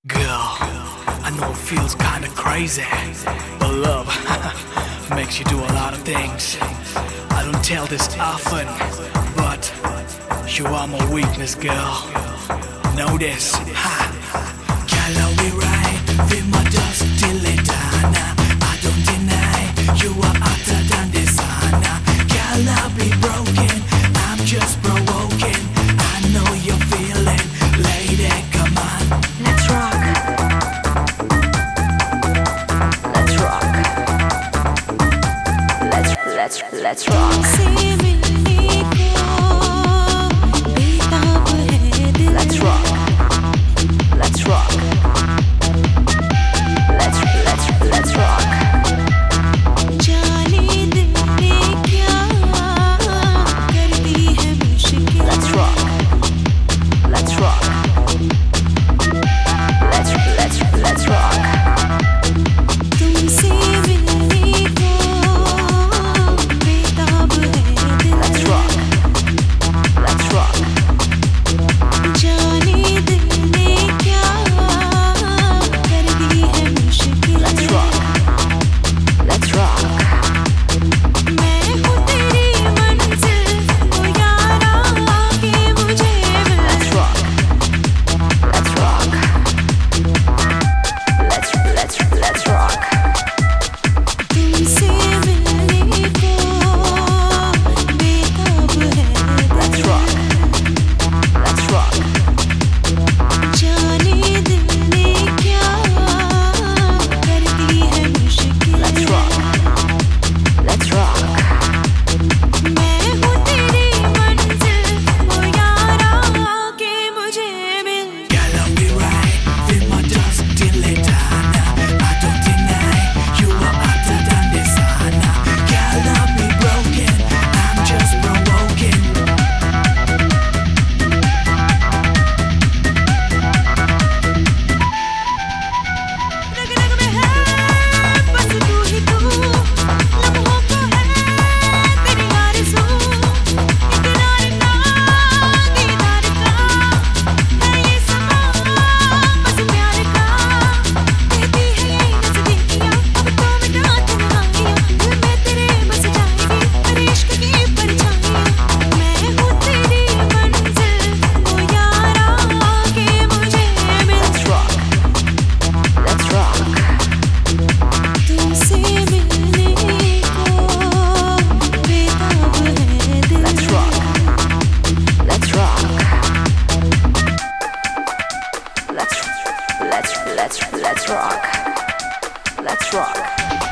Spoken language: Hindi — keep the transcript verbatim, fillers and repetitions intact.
Girl, I know it feels kinda crazy, but love makes you do a lot of things. I don't tell this often, but you are my weakness, girl. Know this, ha. Girl, I'll be right, feel my dust till it done. I don't deny you are hotter than this, Anna. Girl, I'll be broken, I'm just provoking. I know you're feeling, lady, come on. Let's rock. Let's rock. Let's let's let's rock. Let's rock. Let's rock. Let's let's let's rock. Let's rock. Let's rock. Let's let's let's rock. तुमसे मिलने को बेताब है दिल। Let's rock. Let's rock. जाने दिल ने क्या कर दी है मुश्किल। Let's rock. Let's rock. मैं हूँ तेरी मंजिल, ओ यारा आके मुझे मिल। Let's rock. Let's rock. Let's let's let's rock. तुमसे मिलने को बेताब है Let's दिल। rock. Let's rock. जाने दिल ने क्या कर दी है मुश्किल। Let's rock. Let's rock. मैं हूँ तेरी मंजिल, ओ यारा आके मुझे मिल। Girl, I'll be right, feel my dust till it done. I don't deny you are hotter than this, Anna. Girl, I'll be broken, I'm just provoking. रग रग में है बस तू ही तू, लम्हों को है तेरी आरज़ू। इकरार का दीदार का है ये समा, बस प्यार का कहती है ये नज़दीकियाँ। अब तो मिटा तन्हाइयाँ, दिल में तेरे बस जाएगी मेरे इश्क की परछाइयाँ। मैं हूँ तेरी मंजिल, ओ यारा आके मुझे मिल। Let's rock. Let's rock. तुमसे मिलने को बेताब है दिल। Let's rock. Let's rock. Let's let's let's let's rock. Let's rock.